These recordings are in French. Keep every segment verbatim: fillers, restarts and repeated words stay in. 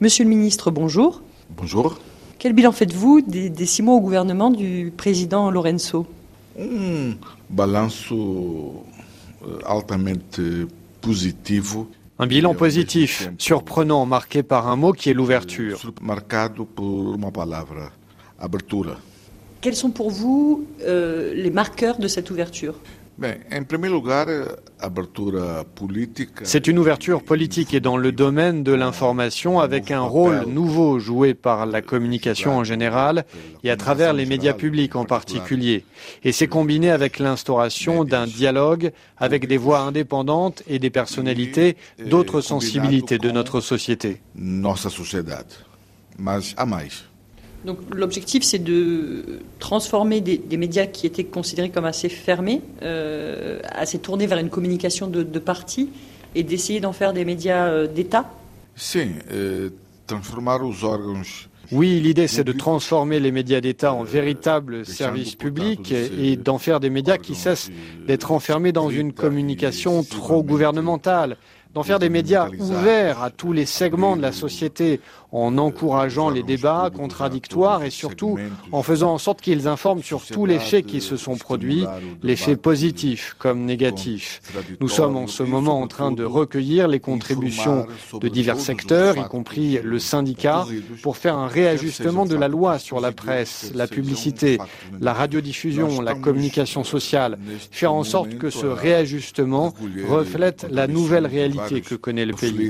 Monsieur le ministre, bonjour. Bonjour. Quel bilan faites-vous des, des six mois au gouvernement du président Lourenço? Um balanço altamente positivo. Un bilan positif, surprenant, marqué par un mot qui est l'ouverture. Marcado por uma palavra, abertura. Quels sont pour vous euh, les marqueurs de cette ouverture? Bem, em primeiro lugar, abertura política. C'est une ouverture politique et dans le domaine de l'information avec un rôle nouveau joué par la communication en général et à travers les médias publics en particulier. Et c'est combiné avec l'instauration d'un dialogue avec des voix indépendantes et des personnalités d'autres sensibilités de notre société. Nossa sociedade. Mas há mais. Donc l'objectif, c'est de transformer des, des médias qui étaient considérés comme assez fermés, euh, assez tournés vers une communication de, de parti, et d'essayer d'en faire des médias euh, d'État. Sim, eh, transformar os órgãos. Oui, l'idée c'est de transformer les médias d'État en véritables services publics et d'en faire des médias qui cessent d'être enfermés dans une communication trop gouvernementale, d'en faire des médias ouverts à tous les segments de la société, en encourageant les débats contradictoires et surtout en faisant en sorte qu'ils informent sur tous les faits qui se sont produits, les faits positifs comme négatifs. Nous sommes en ce moment en train de recueillir les contributions de divers secteurs, y compris le syndicat, pour faire un réajustement de la loi sur la presse, la publicité, la radiodiffusion, la communication sociale, faire en sorte que ce réajustement reflète la nouvelle réalité que connaît le pays.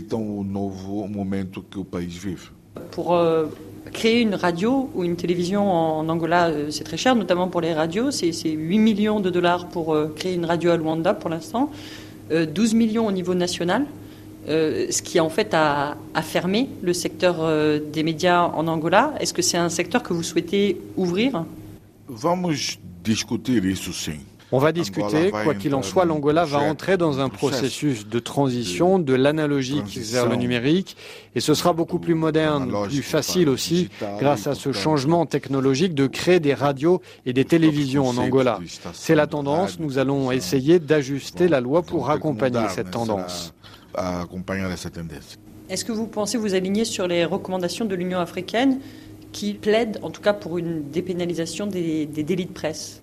Pour euh, créer une radio ou une télévision en Angola, euh, c'est très cher, notamment pour les radios. C'est, c'est huit millions de dollars pour euh, créer une radio à Luanda pour l'instant, euh, douze millions au niveau national, euh, ce qui en fait a, a fermé le secteur euh, des médias en Angola. Est-ce que c'est un secteur que vous souhaitez ouvrir? Vamos discutir isso sim. On va discuter, quoi qu'il en soit, l'Angola va entrer dans un processus de transition de l'analogique vers le numérique et ce sera beaucoup plus moderne, plus facile aussi, grâce à ce changement technologique de créer des radios et des télévisions en Angola. C'est la tendance, nous allons essayer d'ajuster la loi pour accompagner cette tendance. Est-ce que vous pensez vous aligner sur les recommandations de l'Union africaine qui plaident en tout cas pour une dépénalisation des, des délits de presse?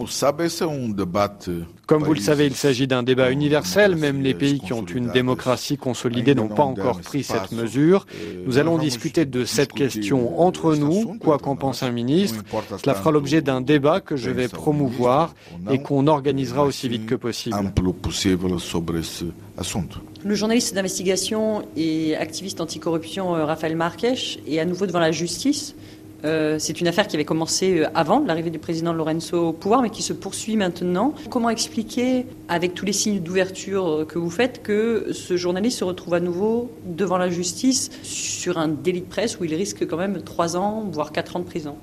Comme vous le savez, il s'agit d'un débat universel. Même les pays qui ont une démocratie consolidée n'ont pas encore pris cette mesure. Nous allons discuter de cette question entre nous, quoi qu'en pense un ministre. Cela fera l'objet d'un débat que je vais promouvoir et qu'on organisera aussi vite que possible. Le journaliste d'investigation et activiste anticorruption Rafael Marques est à nouveau devant la justice. Euh, c'est une affaire qui avait commencé avant l'arrivée du président Lourenço au pouvoir, mais qui se poursuit maintenant. Comment expliquer, avec tous les signes d'ouverture que vous faites, que ce journaliste se retrouve à nouveau devant la justice sur un délit de presse où il risque quand même trois ans, voire quatre ans de prison?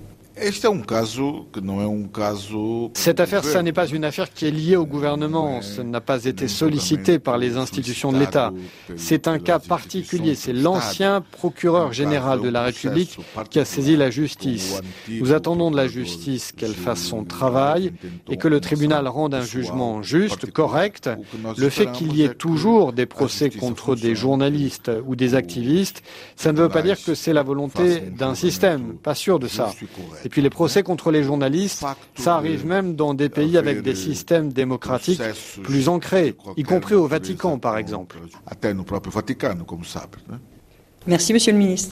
Cette affaire, ça n'est pas une affaire qui est liée au gouvernement. Ça n'a pas été sollicité par les institutions de l'État. C'est un cas particulier. C'est l'ancien procureur général de la République qui a saisi la justice. Nous attendons de la justice qu'elle fasse son travail et que le tribunal rende un jugement juste, correct. Le fait qu'il y ait toujours des procès contre des journalistes ou des activistes, ça ne veut pas dire que c'est la volonté d'un système. Pas sûr de ça. Et puis les procès contre les journalistes, ça arrive même dans des pays avec des systèmes démocratiques plus ancrés, y compris au Vatican par exemple. Merci Monsieur le Ministre.